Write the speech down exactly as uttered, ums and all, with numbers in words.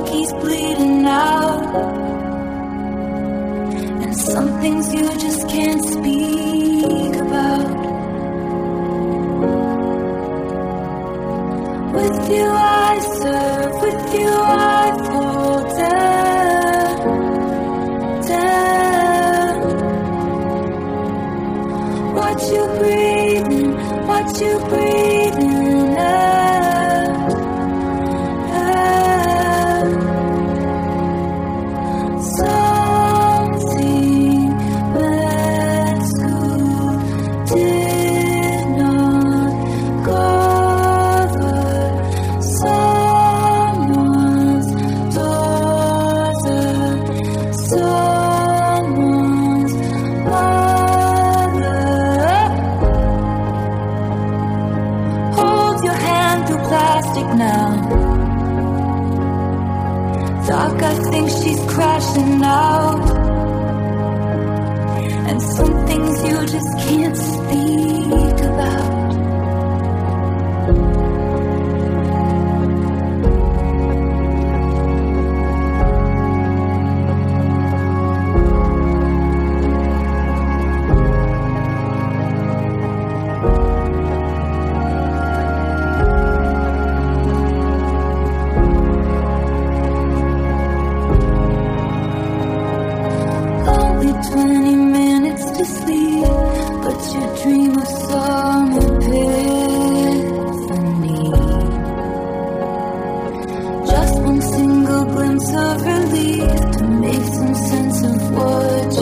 keeps bleeding out, and some things you just can't speak about. With you I serve, with you I fall down, down. Watch you breathing, watch you breathing out, out. Something masculine did not cover someone's daughter, someone's mother. Hold your hand through plastic now. Doc, I think she's crashing out, and some things you just can't speak about. Twenty minutes to sleep, but you dream of some epiphany. Just one single glimpse of relief to make some sense of what